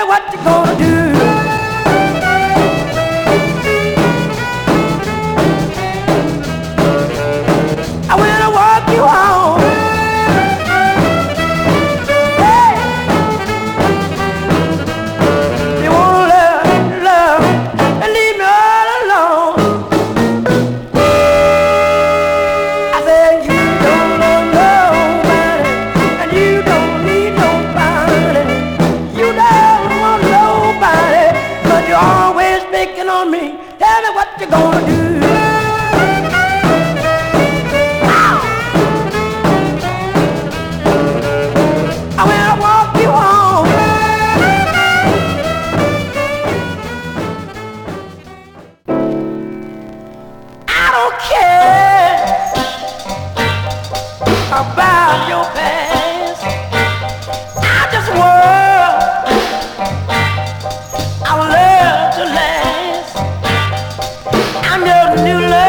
me what you gonna do. I wanna walk you home. Hey, you wanna love, and leave me all alone. I said you don't love nobody, and you don't need nobody. You don't want nobody, but you're always picking on me. Tell me what you gonna do. About your past, I just worry our love to last. I'm your new love.